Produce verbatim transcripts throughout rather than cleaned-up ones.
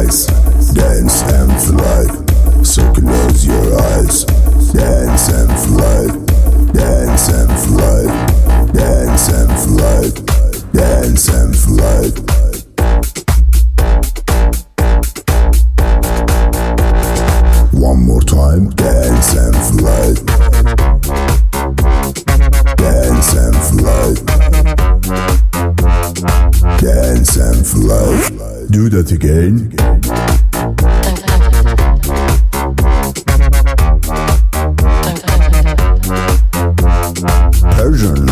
eyes, dance and fly. So close your eyes, dance and fly, dance and fly, dance and fly, dance and fly. One more time, dance and fly, dance and fly, dance and fly. Do that again. Persian.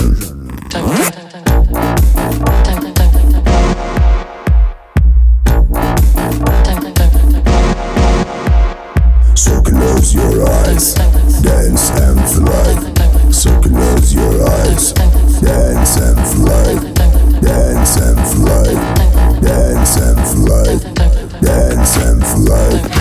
So close your eyes, dance and fly. So close your eyes, dance and fly, dance and fly, dance and fly, dance and fly.